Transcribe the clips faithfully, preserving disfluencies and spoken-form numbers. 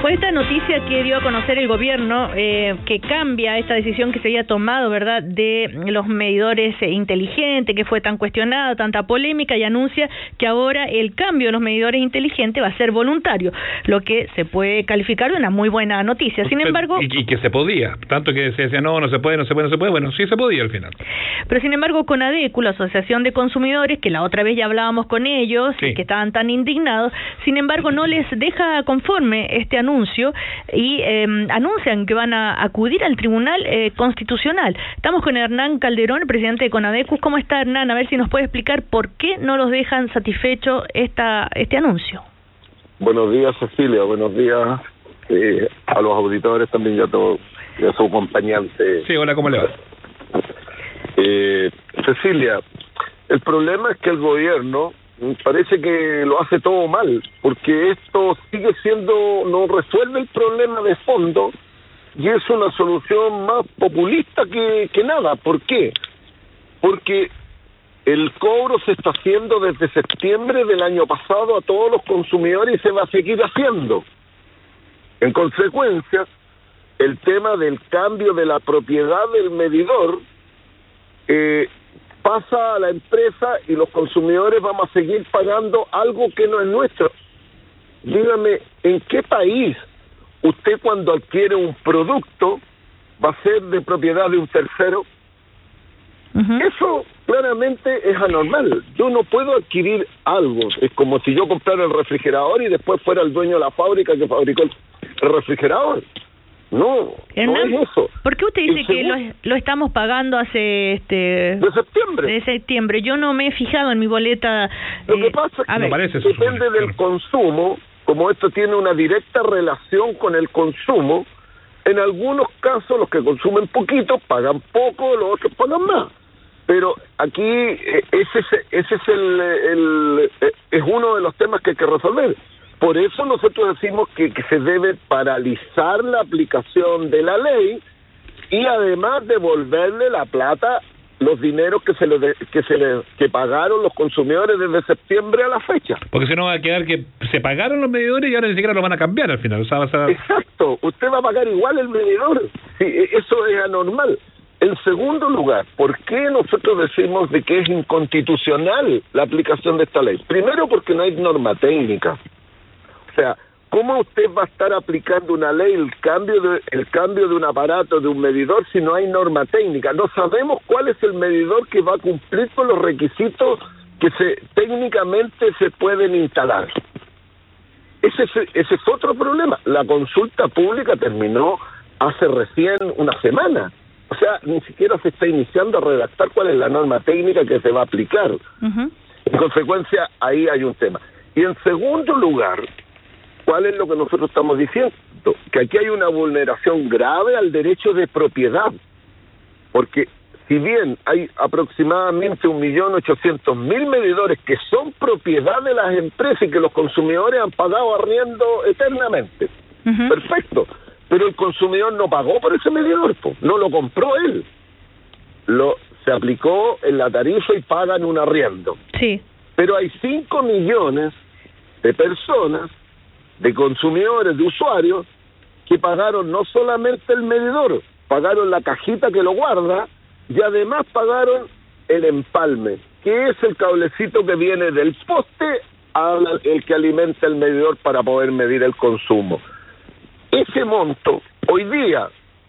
Pues esta noticia que dio a conocer el gobierno, eh, que cambia esta decisión que se había tomado, ¿verdad?, de los medidores eh, inteligentes, que fue tan cuestionada, tanta polémica, y anuncia que ahora el cambio de los medidores inteligentes va a ser voluntario, lo que se puede calificar de una muy buena noticia. Sin embargo... Y, y que se podía, tanto que se decía, no, no se puede, no se puede, no se puede, bueno, sí se podía al final. Pero sin embargo, CONADECU, la Asociación de Consumidores, que la otra vez ya hablábamos con ellos, sí, y que estaban tan indignados, sin embargo no les deja conforme este anuncio y eh, anuncian que van a acudir al Tribunal eh, Constitucional. Estamos con Hernán Calderón, el presidente de CONADECU. ¿Cómo está, Hernán? A ver si nos puede explicar por qué no los dejan satisfecho esta, este anuncio. Buenos días, Cecilia. Buenos días eh, a los auditores también y a, todo, y a su acompañante. Sí, hola, ¿cómo le va? Eh, Cecilia, el problema es que el gobierno parece que lo hace todo mal, porque esto sigue siendo, no resuelve el problema de fondo y es una solución más populista que, que nada. ¿Por qué? Porque el cobro se está haciendo desde septiembre del año pasado a todos los consumidores y se va a seguir haciendo. En consecuencia, el tema del cambio de la propiedad del medidor eh, pasa a la empresa y los consumidores vamos a seguir pagando algo que no es nuestro. Dígame, ¿en qué país usted cuando adquiere un producto va a ser de propiedad de un tercero? Uh-huh. Eso claramente es anormal. Yo no puedo adquirir algo. Es como si yo comprara el refrigerador y después fuera el dueño de la fábrica que fabricó el refrigerador. No, Hernán, no es eso. ¿Por qué usted dice el que segundo, lo, lo estamos pagando hace este de septiembre? De septiembre. Yo no me he fijado en mi boleta. Lo eh, que pasa es que no parece, depende del consumo, como esto tiene una directa relación con el consumo. En algunos casos los que consumen poquito pagan poco, los otros pagan más. Pero aquí eh, ese, ese es el, el eh, es uno de los temas que hay que resolver. Por eso nosotros decimos que, que se debe paralizar la aplicación de la ley y además devolverle la plata, los dineros que se le de, que se le que pagaron los consumidores desde septiembre a la fecha. Porque si no va a quedar que se pagaron los medidores y ahora ni siquiera lo van a cambiar al final. O sea, va a ser... Exacto, usted va a pagar igual el medidor. Sí, eso es anormal. En segundo lugar, ¿por qué nosotros decimos de que es inconstitucional la aplicación de esta ley? Primero porque no hay norma técnica. O sea, ¿cómo usted va a estar aplicando una ley, el cambio de el cambio de un aparato, de un medidor, si no hay norma técnica? No sabemos cuál es el medidor que va a cumplir con los requisitos que se técnicamente se pueden instalar. Ese es, ese es otro problema. La consulta pública terminó hace recién una semana. O sea, ni siquiera se está iniciando a redactar cuál es la norma técnica que se va a aplicar. Uh-huh. En consecuencia, ahí hay un tema. Y en segundo lugar, ¿cuál es lo que nosotros estamos diciendo? Que aquí hay una vulneración grave al derecho de propiedad. Porque si bien hay aproximadamente un millón ochocientos mil medidores que son propiedad de las empresas y que los consumidores han pagado arriendo eternamente. Uh-huh. Perfecto. Pero el consumidor no pagó por ese medidor, po. No lo compró él. Lo se aplicó en la tarifa y pagan un arriendo. Sí. Pero hay cinco millones de personas, de consumidores, de usuarios, que pagaron no solamente el medidor, pagaron la cajita que lo guarda y además pagaron el empalme, que es el cablecito que viene del poste al el que alimenta el medidor para poder medir el consumo. Ese monto, hoy día,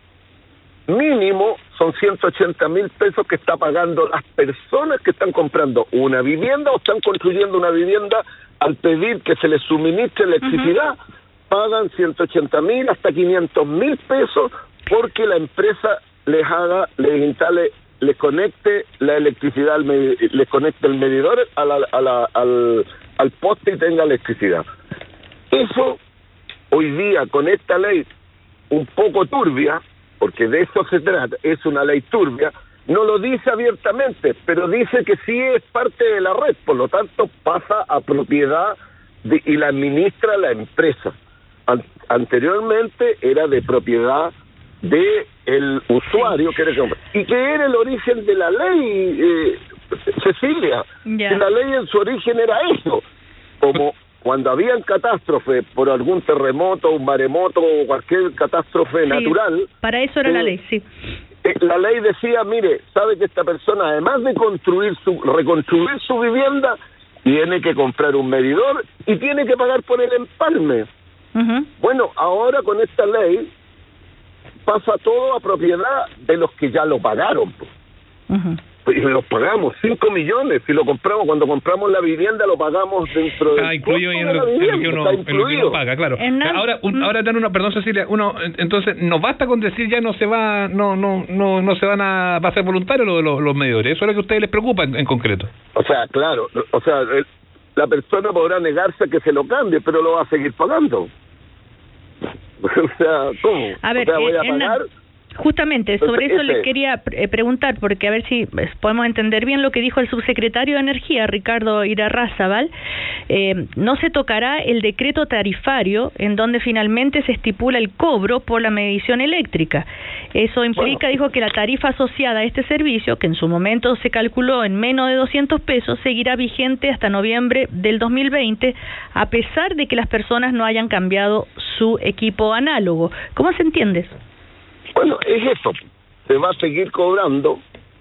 mínimo, son ciento ochenta mil pesos que está pagando las personas que están comprando una vivienda o están construyendo una vivienda. Al pedir que se les suministre electricidad, uh-huh, pagan ciento ochenta mil hasta quinientos mil pesos porque la empresa les haga, les instale, les conecte la electricidad, al med- les conecte el medidor a la, a la, al, al poste y tenga electricidad. Eso, hoy día, con esta ley un poco turbia, porque de eso se trata, es una ley turbia, no lo dice abiertamente, pero dice que sí es parte de la red, por lo tanto pasa a propiedad de, y la administra la empresa. An- anteriormente era de propiedad de el usuario que era comprar. Y que era el origen de la ley, eh, Cecilia. Yeah. Que la ley en su origen era eso. Como cuando habían catástrofes por algún terremoto, un maremoto o cualquier catástrofe sí, natural... Para eso era eh, la ley, sí. Eh, la ley decía, mire, sabe que esta persona, además de construir su, reconstruir su vivienda, tiene que comprar un medidor y tiene que pagar por el empalme. Uh-huh. Bueno, ahora con esta ley pasa todo a propiedad de los que ya lo pagaron. Pues. Uh-huh. Pues los pagamos, cinco millones, si lo compramos, cuando compramos la vivienda lo pagamos dentro del ah, incluido costo en, de la lo, vivienda, en, lo que uno, en lo que uno paga, claro. En ahora, un, ahora dan una, perdón Cecilia, uno, entonces nos basta con decir ya no se va, no, no, no, no se van a, va a ser voluntario lo de los, los medidores, eso es lo que a ustedes les preocupa en, en concreto. O sea, claro, o sea, el, la persona podrá negarse a que se lo cambie, pero lo va a seguir pagando. O sea, ¿cómo? A ver, o sea, voy eh, a pagar... Justamente, sobre eso les quería eh, preguntar, porque a ver si podemos entender bien lo que dijo el subsecretario de Energía, Ricardo Irarrázaval. Eh, no se tocará el decreto tarifario en donde finalmente se estipula el cobro por la medición eléctrica. Eso implica, bueno, dijo, que la tarifa asociada a este servicio, que en su momento se calculó en menos de doscientos pesos, seguirá vigente hasta noviembre del dos mil veinte, a pesar de que las personas no hayan cambiado su equipo análogo. ¿Cómo se entiende eso? Bueno, es eso, se va a seguir cobrando,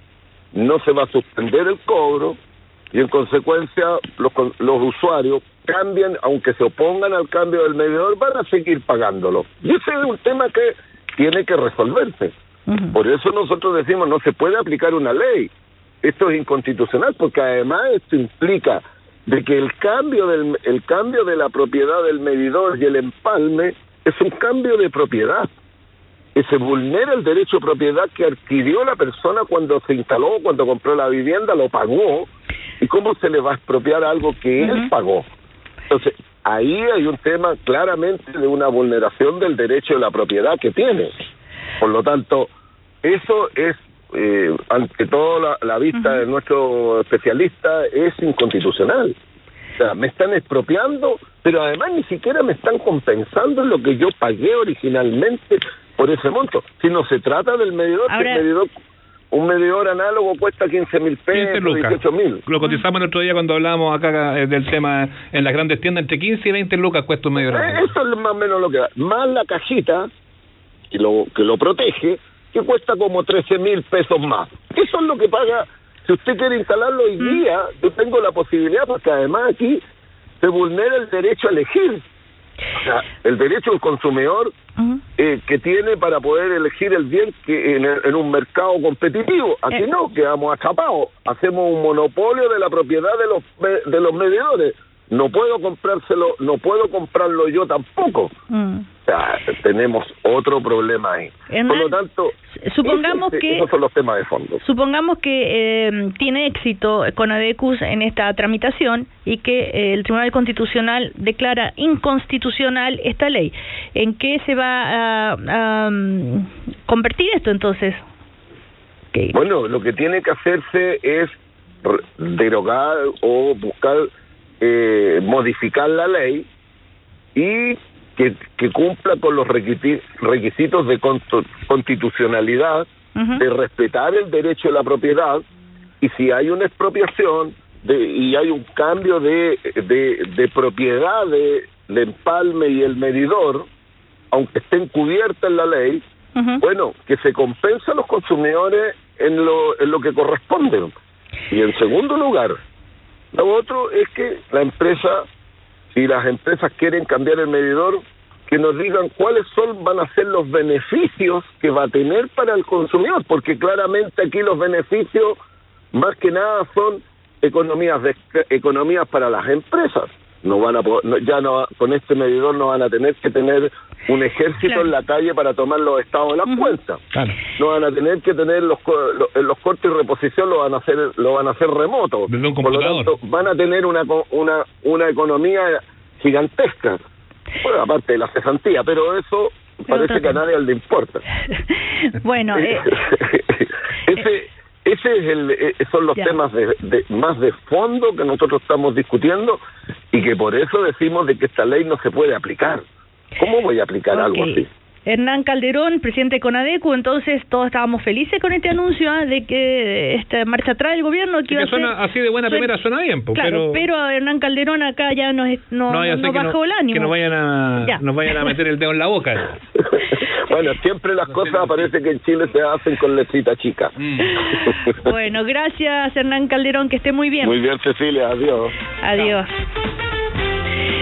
no se va a suspender el cobro y en consecuencia los, los usuarios cambian, aunque se opongan al cambio del medidor, van a seguir pagándolo. Y ese es un tema que tiene que resolverse. Uh-huh. Por eso nosotros decimos, no se puede aplicar una ley, esto es inconstitucional, porque además esto implica de que el cambio del el cambio de la propiedad del medidor y el empalme es un cambio de propiedad. Que se vulnera el derecho de propiedad que adquirió la persona cuando se instaló, cuando compró la vivienda, lo pagó, y cómo se le va a expropiar algo que uh-huh. él pagó. Entonces, ahí hay un tema claramente de una vulneración del derecho de la propiedad que tiene. Por lo tanto, eso es, eh, ante todo la, la vista uh-huh. de nuestro especialista, es inconstitucional. O sea, me están expropiando, pero además ni siquiera me están compensando en lo que yo pagué originalmente por ese monto. Si no se trata del medidor, Ahora... que el medidor, un medidor análogo cuesta quince mil pesos, dieciocho mil. Lo cotizamos el otro día cuando hablábamos acá eh, del tema en las grandes tiendas, entre quince y veinte lucas cuesta un medidor. Eh, eso es más o menos lo que da. Más la cajita, que lo, que lo protege, que cuesta como trece mil pesos más. Eso es lo que paga. Si usted quiere instalarlo hoy día, yo tengo la posibilidad, porque además aquí se vulnera el derecho a elegir. O sea, el derecho del consumidor uh-huh. eh, que tiene para poder elegir el bien que en, el, en un mercado competitivo. Aquí eh. no, quedamos atrapados. Hacemos un monopolio de la propiedad de los de los medidores. No puedo comprárselo, no puedo comprarlo yo tampoco. Mm. O sea, tenemos otro problema ahí. Hernán, por lo tanto, supongamos ese, que esos son los temas de fondo. Supongamos que eh, tiene éxito Conadecus en esta tramitación y que eh, el Tribunal Constitucional declara inconstitucional esta ley. ¿En qué se va a, a, a convertir esto entonces? ¿Qué? Bueno, lo que tiene que hacerse es derogar o buscar Eh, modificar la ley y que, que cumpla con los requisitos de constitucionalidad, uh-huh. de respetar el derecho de la propiedad, y si hay una expropiación de, y hay un cambio de, de, de propiedad de, de empalme y el medidor, aunque estén cubiertas en la ley, uh-huh. bueno, que se compensa a los consumidores en lo, en lo que corresponde. Y en segundo lugar, lo otro es que la empresa, si las empresas quieren cambiar el medidor, que nos digan cuáles son van a ser los beneficios que va a tener para el consumidor, porque claramente aquí los beneficios más que nada son economías de, economías para las empresas. No van a no, ya no con este medidor no van a tener que tener un ejército claro. en la calle para tomar los estados de las uh-huh. cuentas. Claro. No van a tener que tener los los, los cortes y reposición lo van a hacer lo van a hacer remoto. Por lo tanto, van a tener una una una economía gigantesca. Bueno, aparte de la cesantía, pero eso parece que a nadie le importa. Bueno, eh... ese Ese es el, eh, son los ya. temas de, de, más de fondo que nosotros estamos discutiendo y que por eso decimos de que esta ley no se puede aplicar. ¿Cómo voy a aplicar okay. algo así? Hernán Calderón, presidente de CONADECU, entonces todos estábamos felices con este anuncio ¿eh? de que esta marcha atrás del gobierno que, que iba suena a ser, así de buena suena, primera, suena bien, pues, claro, pero... pero Hernán Calderón acá ya nos, no, no, no bajó no, el ánimo. Que nos vayan a, nos vayan a meter el dedo en la boca. Bueno, siempre las cosas parece que en Chile se hacen con letrita chica. Mm. Bueno, gracias Hernán Calderón, que esté muy bien. Muy bien, Cecilia, adiós. Adiós.